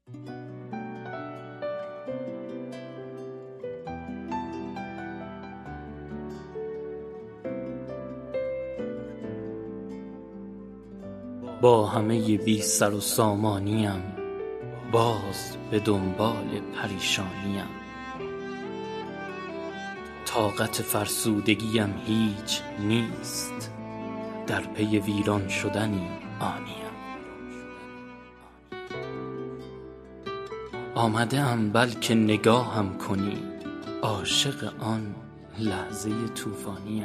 با همه بی سر و سامانیم باز به دنبال پریشانیم. طاقت فرسودگیم هیچ نیست، در پی ویران شدنی آنیم. آمده ام بلکه نگاهم کنی، عاشق آن لحظه طوفانیم.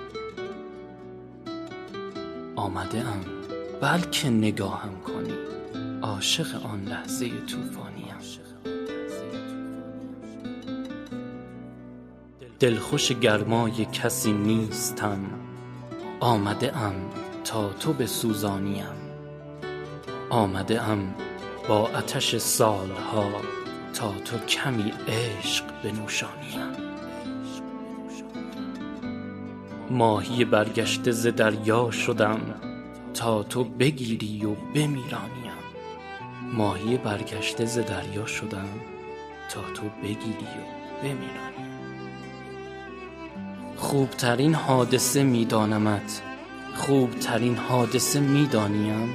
آمده ام بلکه نگاهم کنی، عاشق آن لحظه طوفانیم. دلخوش گرمای کسی نیستم، آمده ام تا تو بسوزانیم. آمده ام با آتش سالها تا تو کمی عشق بنوشانیم. ماهی برگشته ز دریا شدم تا تو بگیری و بمیرانیم. ماهی برگشته ز دریا شدم تا تو بگیری و بمیرانیم. خوبترین حادثه میدانمت، خوبترین حادثه میدانیم.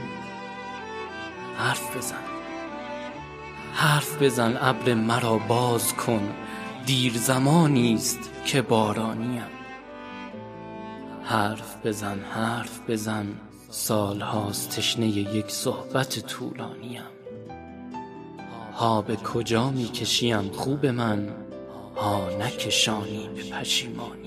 حرف بزن ابر مرا باز کن، دیر زمانی است که بارانیم. حرف بزن سالهاست تشنه یک صحبت طولانیم. ها به کجا میکشیم خوب من، ها نکشانی به پشیمانی.